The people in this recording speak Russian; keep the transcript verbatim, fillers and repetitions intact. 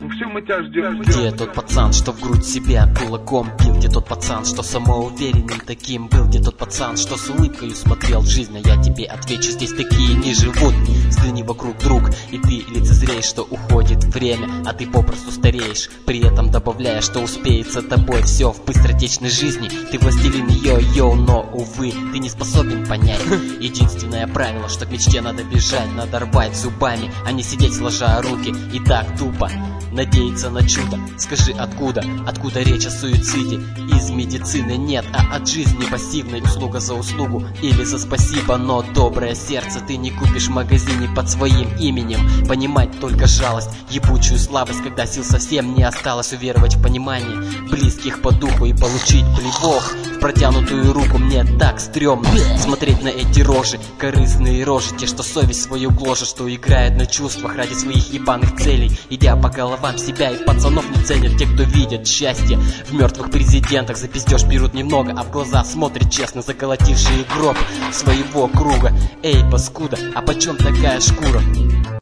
Ну все, мы тебя ждем. Где тот пацан, что в грудь себя кулаком бил? Где тот пацан, что самоуверенным таким был? Где тот пацан, что с улыбкой смотрел в жизнь? А я тебе отвечу, здесь такие не живут. Взгляни вокруг, друг, и ты лицезреешь, что уходит время, а ты попросту стареешь. При этом добавляя, что успеет за тобой все в быстротечной жизни. Ты властелин йо-йо, но, увы, ты не способен понять единственное правило, что к мечте надо бежать, надо рвать зубами, а не сидеть сложа руки и так тупо надеяться на чудо. Скажи, откуда? Откуда речь о суициде? Из медицины нет, а от жизни пассивной. Услуга за услугу или за спасибо. Но доброе сердце ты не купишь в магазине под своим именем. Понимать только жалость, ебучую слабость, когда сил совсем не осталось. Уверовать в понимание близких по духу и получить плевок в протянутую руку. Мне так стрёмно смотреть на эти рожи, корыстные рожи, те, что совесть свою гложет, что играют на чувствах ради своих ебаных целей, идя по головам себя и пацанов не ценят те, кто видит счастье в мертвых президентах. За пиздеж берут немного, а в глаза смотрят честно заколотившие гроб своего круга. Эй, паскуда, а почем такая шкура?